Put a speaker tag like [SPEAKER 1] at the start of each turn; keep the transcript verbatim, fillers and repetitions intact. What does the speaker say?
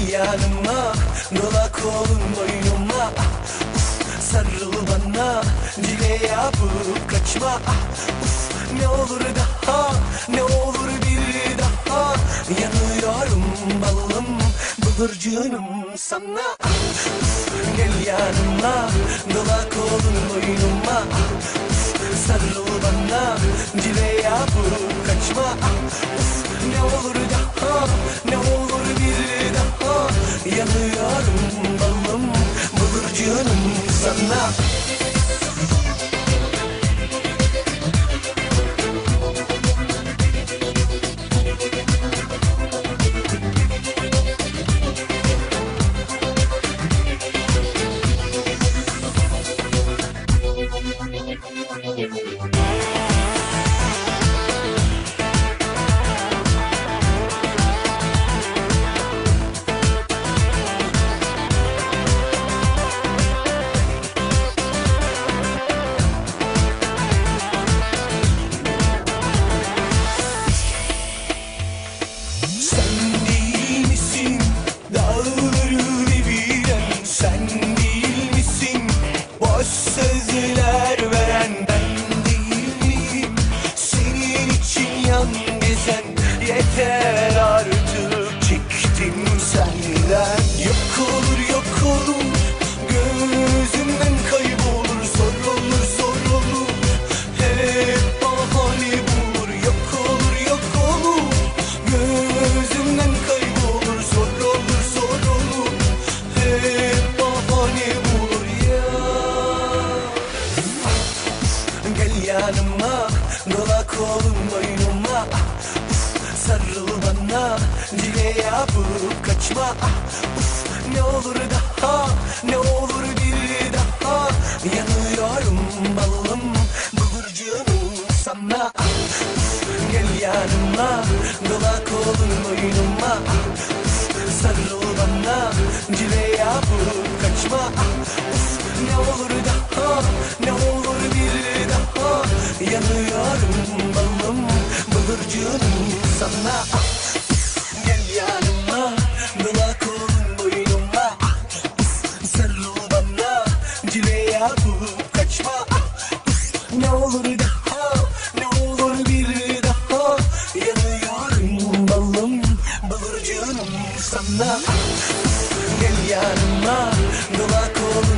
[SPEAKER 1] yanıma, dola kolun boynuma, uf, sarıl bana, dile yapıp kaçma, uf, ne olur daha, ne olur bir daha, yanıyorum balım, bıldırcınım sana, uf, gel yanıma, dola kolun boynuma, uf, sarıl bana, dile yapıp kaçma, uf, ne olur daha, ne olur bir daha, yanıyorum balım, bıldırcınım sana. Sözler veren ben değil miyim? Senin için yan gezen yeter artık, çektim senden. Yok olur yok olur, gözümden kaybolur, zor olur zor olur, hep bahane bulur. Yok olur yok olur, gözümden kaybolur, zor olur zor olur, hep bahane bulur ya. Gel yanıma, dola kolun boynuma, uf, sarıl bana, dile yapıp kaçma, uf, ne olur daha, ne olur bir daha, yanıyorum balım, bıldırcınım sana, uf, gel yanıma, dola kolun boynuma, uf, sarıl bana, dile yapıp kaçma, uf, ne olur daha, ne olur bir daha, yanıyorum balım, bıldırcınım sana. Gel yanıma, dola kolun boynuma, sarıl bana, dile yapıp kaçma, ne olur daha, ne olur bir daha, yanıyorum balım, bıldırcınım sana. Gel yanıma, dola kolun